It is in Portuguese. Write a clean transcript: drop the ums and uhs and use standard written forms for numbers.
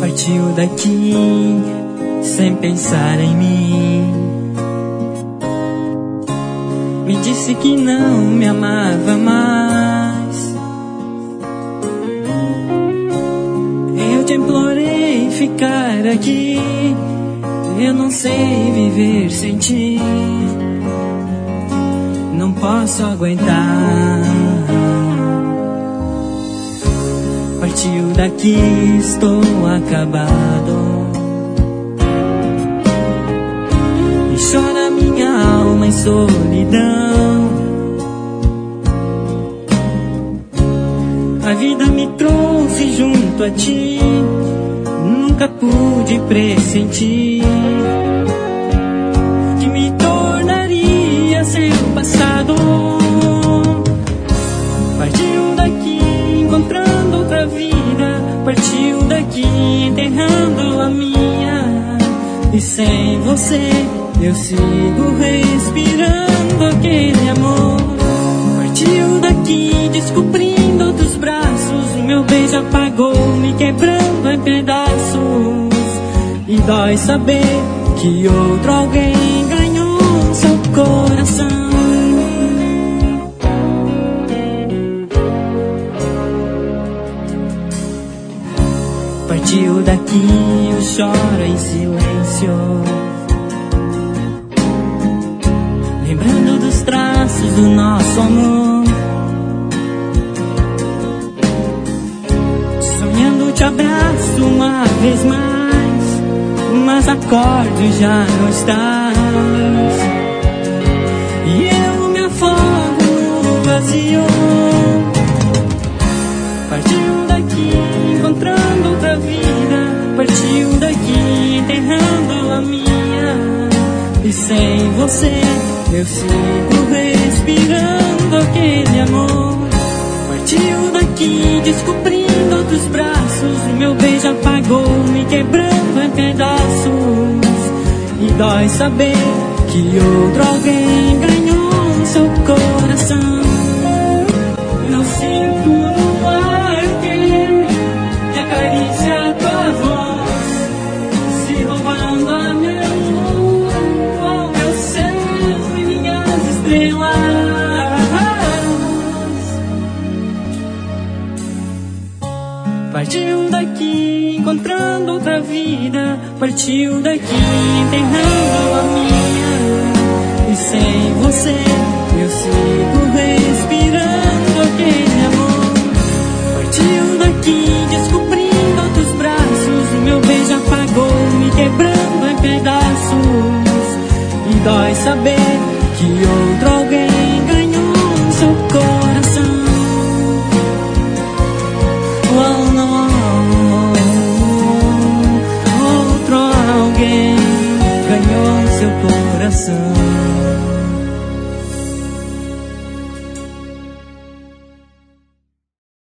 Partiu daqui sem pensar em mim. Me disse que não me amava mais. Eu te implorei ficar aqui. Eu não sei viver sem ti. Não posso aguentar. Partiu daqui, estou acabado. E chora minha alma em solidão. A vida me trouxe junto a ti. Nunca pude pressentir que me tornaria seu passado. Partiu daqui encontrando outra vida. Partiu daqui enterrando a minha. E sem você eu sigo respirando aquele amor. Partiu daqui descobrindo outros braços. O meu beijo apagou, me quebrando em pedaços. E dói saber que outro alguém ganhou seu coração. Partiu daqui, eu choro em silêncio, lembrando dos traços do nosso amor. Sonhando te abraço uma vez mais, mas acordo já não estás. E eu me afogo no vazio. Partiu daqui encontrando outra vida. Partiu daqui enterrando a minha. E sem você eu sigo respirando aquele amor. Partiu daqui descobrindo outros braços. O meu beijo apagou, me quebrando em pedaços. E dói saber que outro alguém ganhou seu coração. Eu sinto no ar que acaricia a tua voz, se roubando a minha lua, o meu céu e minhas estrelas. Partiu daqui encontrando outra vida. Partiu daqui enterrando a minha. E sem você eu sigo respirando aquele amor. Partiu daqui descobrindo outros braços. O meu beijo apagou, me quebrando em pedaços. E dói saber que outro alguém ganhou seu coração. Oh, não. Outro alguém ganhou seu coração.